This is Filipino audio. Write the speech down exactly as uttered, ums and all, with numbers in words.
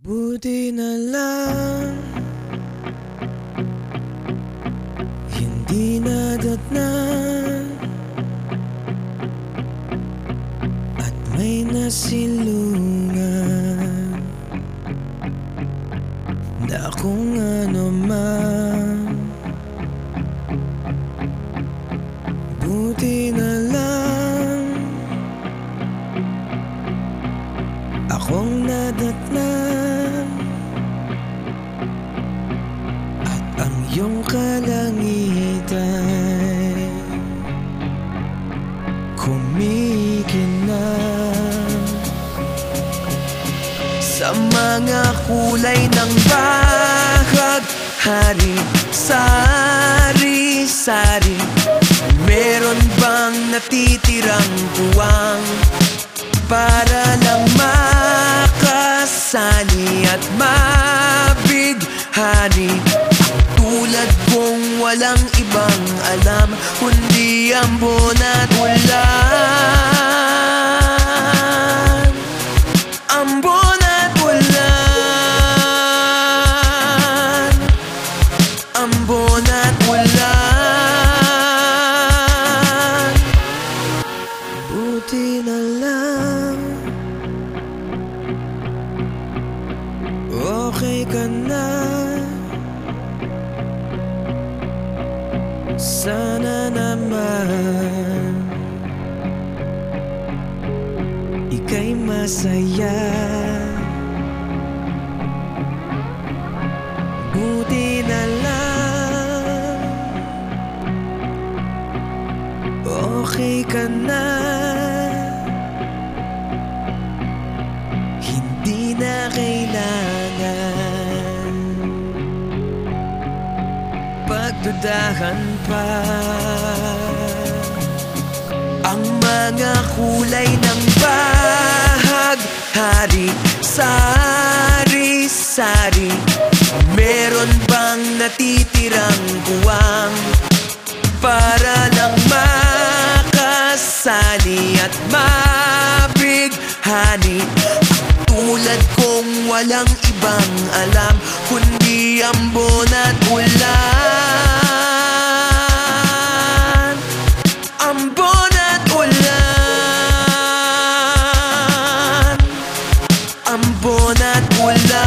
Buti na lang hindi nadatnan at may nasilungan na kung ano man. Buti na lang akong nadatnan at ang iyong kalangitan kumikinang sa mga kulay ng bahaghari, sari-sari. Meron bang natitirang puwang para lang makasali at mabighani? Tulad kong walang ibang alam kundi ambon at ulan. Ambon at ulan. Ambon at ulan. Buti na lang okay ka na. Sana naman ika'y masaya. Buti na lang okay ka na. Hindi na kailangan pagdudahan pa. Ang mga kulay ng bahaghari, sari-sari. Meron bang natitirang puwang para lang makasali at mabighani? Tulad kong walang ibang alam kundi ambon at ulan. Ambon at ulan. Ambon at ulan.